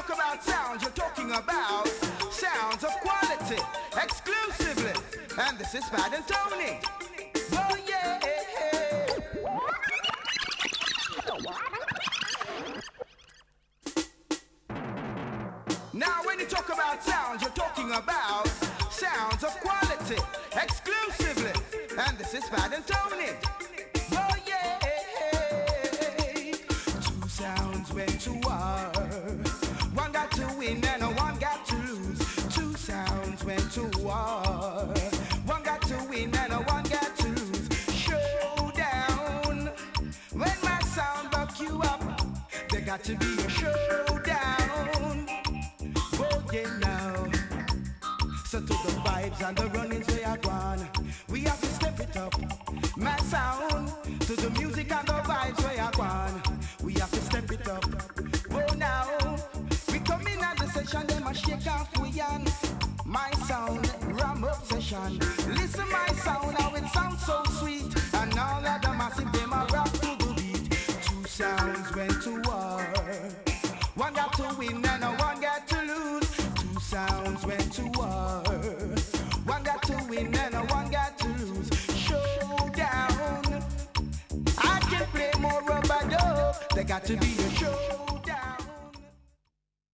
talk about sounds, you're talking about sounds of quality, exclusively. And this is Fat and Tony. Oh yeah. Now when you talk about sounds, you're talking about sounds of quality, exclusively. And this is Fat and Tony. Oh yeah. Two sounds went to war. One got to win and one got to lose. Two sounds went to war. One got to win and one got to lose. Showdown. When my sound buck you up, there got to be a showdown. Oh yeah now. So to the vibes and the runnings we are gone, we have to step it up. My sound to the music and the vibes we are gone, we have to step it up. Oh now, we come in at the session, them a shake off we on. My sound, ram obsession. Listen my sound, how it sounds so sweet. And all of the massive them a rock to the beat. Two sounds went to war. One got to win and one got to lose. Two sounds went to war. One got to win and one got to lose. Showdown. I can play more rubber dub. There got to be a